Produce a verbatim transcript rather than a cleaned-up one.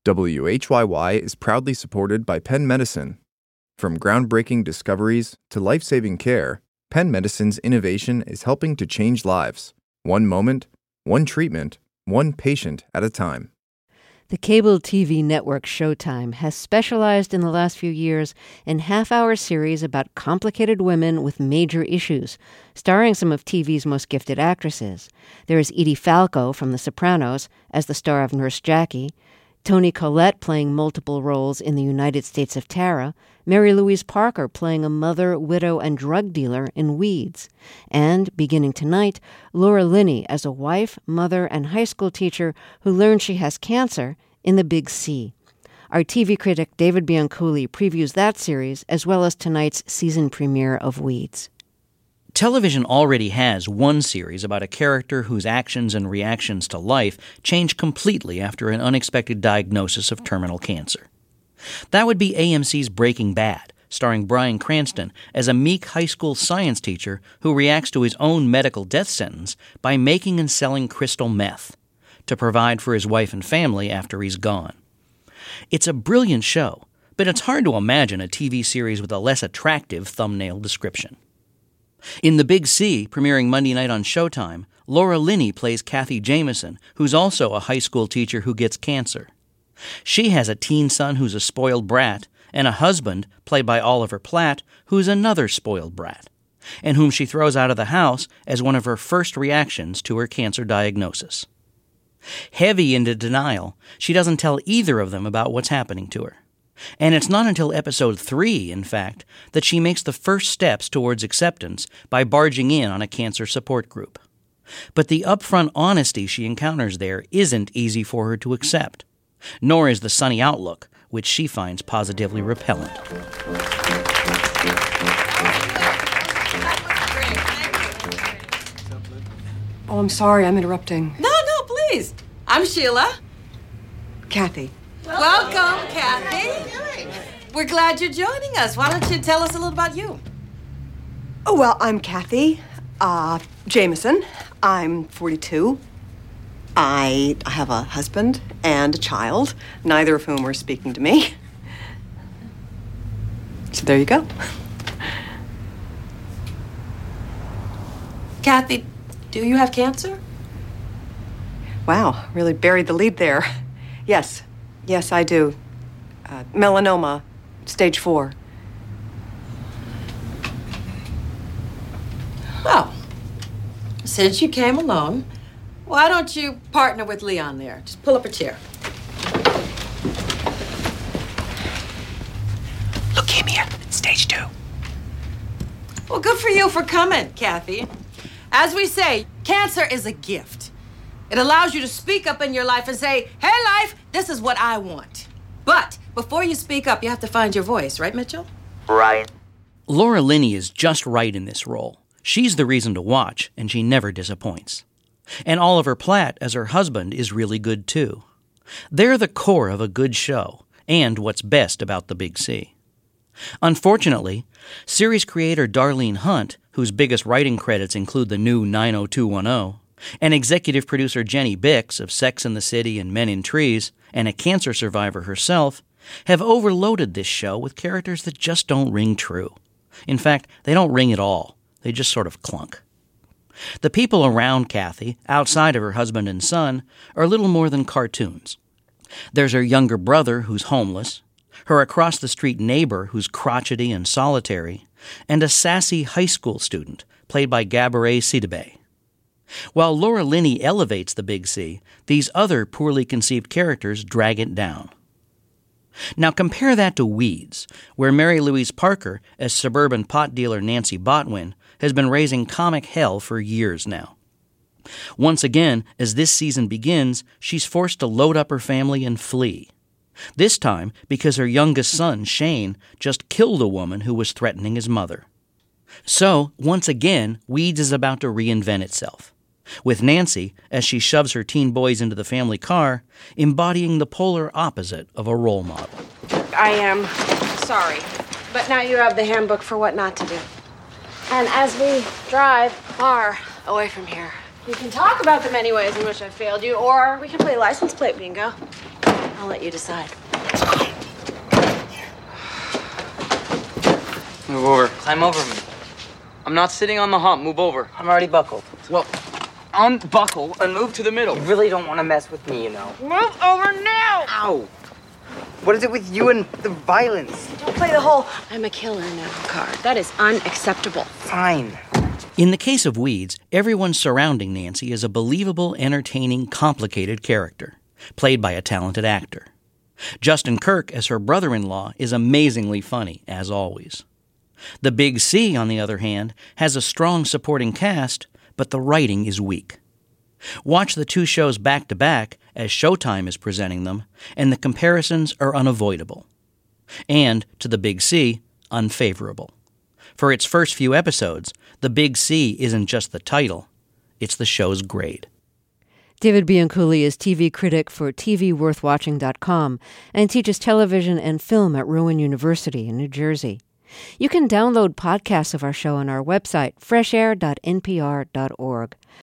W H Y Y is proudly supported by Penn Medicine. From groundbreaking discoveries to life-saving care, Penn Medicine's innovation is helping to change lives, one moment, one treatment, one patient at a time. The cable T V network Showtime has specialized in the last few years in half-hour series about complicated women with major issues, starring some of T V's most gifted actresses. There is Edie Falco from The Sopranos as the star of Nurse Jackie, Toni Collette playing multiple roles in The United States of Tara, Mary Louise Parker playing a mother, widow, and drug dealer in Weeds, and, beginning tonight, Laura Linney as a wife, mother, and high school teacher who learns she has cancer in The Big C. Our T V critic David Bianculli previews that series as well as tonight's season premiere of Weeds. Television already has one series about a character whose actions and reactions to life change completely after an unexpected diagnosis of terminal cancer. That would be A M C's Breaking Bad, starring Bryan Cranston as a meek high school science teacher who reacts to his own medical death sentence by making and selling crystal meth to provide for his wife and family after he's gone. It's a brilliant show, but it's hard to imagine a T V series with a less attractive thumbnail description. In The Big C, premiering Monday night on Showtime, Laura Linney plays Kathy Jameson, who's also a high school teacher who gets cancer. She has a teen son who's a spoiled brat, and a husband, played by Oliver Platt, who's another spoiled brat, and whom she throws out of the house as one of her first reactions to her cancer diagnosis. Heavy into denial, she doesn't tell either of them about what's happening to her. And it's not until episode three, in fact, that she makes the first steps towards acceptance by barging in on a cancer support group. But the upfront honesty she encounters there isn't easy for her to accept, nor is the sunny outlook, which she finds positively repellent. Oh, I'm sorry, I'm interrupting. No, no, please. I'm Sheila. Kathy. Welcome, Welcome Kathy. We're glad you're joining us. Why don't you tell us a little about you? Oh, well, I'm Kathy uh, Jameson. I'm forty-two. I have a husband and a child, neither of whom are speaking to me. So there you go. Kathy, do you have cancer? Wow, really buried the lead there. Yes, yes, I do. Uh, melanoma, stage four. Well, since you came alone, why don't you partner with Leon there? Just pull up a chair. Leukemia, stage two. Well, good for you for coming, Kathy. As we say, cancer is a gift. It allows you to speak up in your life and say, hey, life, this is what I want. But before you speak up, you have to find your voice, right, Mitchell? Right. Laura Linney is just right in this role. She's the reason to watch, and she never disappoints. And Oliver Platt, as her husband, is really good, too. They're the core of a good show, and what's best about The Big C. Unfortunately, series creator Darlene Hunt, whose biggest writing credits include the new nine oh two one oh, and executive producer Jenny Bix of Sex and the City and Men in Trees, and a cancer survivor herself, have overloaded this show with characters that just don't ring true. In fact, they don't ring at all. They just sort of clunk. The people around Kathy, outside of her husband and son, are little more than cartoons. There's her younger brother, who's homeless, her across-the-street neighbor, who's crotchety and solitary, and a sassy high school student, played by Gabourey Sidibe. While Laura Linney elevates The Big C, these other poorly conceived characters drag it down. Now compare that to Weeds, where Mary Louise Parker, as suburban pot dealer Nancy Botwin, has been raising comic hell for years now. Once again, as this season begins, she's forced to load up her family and flee. This time because her youngest son, Shane, just killed a woman who was threatening his mother. So, once again, Weeds is about to reinvent itself, with Nancy, as she shoves her teen boys into the family car, embodying the polar opposite of a role model. I am sorry, but now you have the handbook for what not to do. And as we drive far away from here, you can talk about the many ways in which I failed you, or we can play license plate bingo. I'll let you decide. Move over. Climb over me. I'm not sitting on the hump. Move over. I'm already buckled. Well, unbuckle and move to the middle. You really don't want to mess with me, you know. Move over now! Ow! What is it with you and the violence? Don't play the whole I'm a killer now card. That is unacceptable. Fine. In the case of Weeds, everyone surrounding Nancy is a believable, entertaining, complicated character, played by a talented actor. Justin Kirk, as her brother-in-law, is amazingly funny, as always. The Big C, on the other hand, has a strong supporting cast, but the writing is weak. Watch the two shows back-to-back, as Showtime is presenting them, and the comparisons are unavoidable. And, to The Big C, unfavorable. For its first few episodes, The Big C isn't just the title, it's the show's grade. David Bianculli is T V critic for T V worth watching dot com and teaches television and film at Rowan University in New Jersey. You can download podcasts of our show on our website, fresh air dot n p r dot org.